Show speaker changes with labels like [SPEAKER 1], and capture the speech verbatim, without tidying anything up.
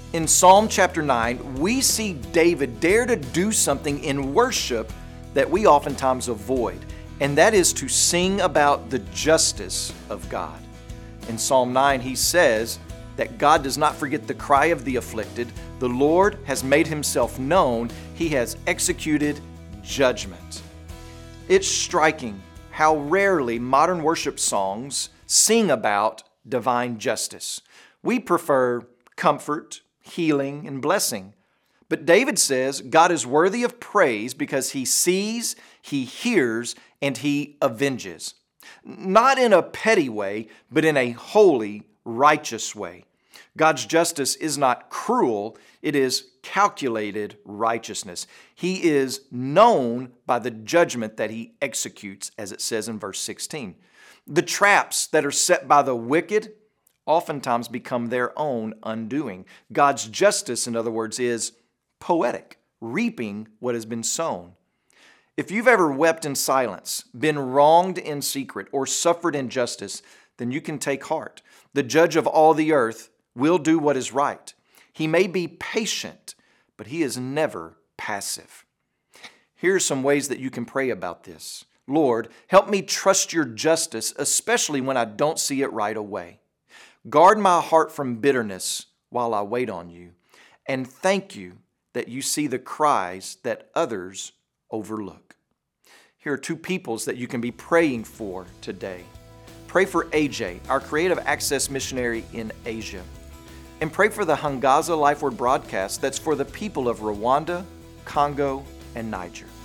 [SPEAKER 1] In Psalm chapter nine, we see David dare to do something in worship that we oftentimes avoid, and that is to sing about the justice of God. In Psalm nine, he says that God does not forget the cry of the afflicted. The Lord has made himself known. He has executed judgment. It's striking how rarely modern worship songs sing about divine justice. We prefer comfort, healing, and blessing. But David says God is worthy of praise because he sees, he hears, and he avenges. Not in a petty way, but in a holy, righteous way. God's justice is not cruel, it is calculated righteousness. He is known by the judgment that he executes, as it says in verse sixteen. The traps that are set by the wicked oftentimes become their own undoing. God's justice, in other words, is poetic, reaping what has been sown. If you've ever wept in silence, been wronged in secret, or suffered injustice, then you can take heart. The judge of all the earth will do what is right. He may be patient, but he is never passive. Here are some ways that you can pray about this. Lord, help me trust your justice, especially when I don't see it right away. Guard my heart from bitterness while I wait on you. And thank you that you see the cries that others overlook. Here are two peoples that you can be praying for today. Pray for A J, our Creative Access missionary in Asia. And pray for the Hangaza Life Word broadcast that's for the people of Rwanda, Congo, and Niger.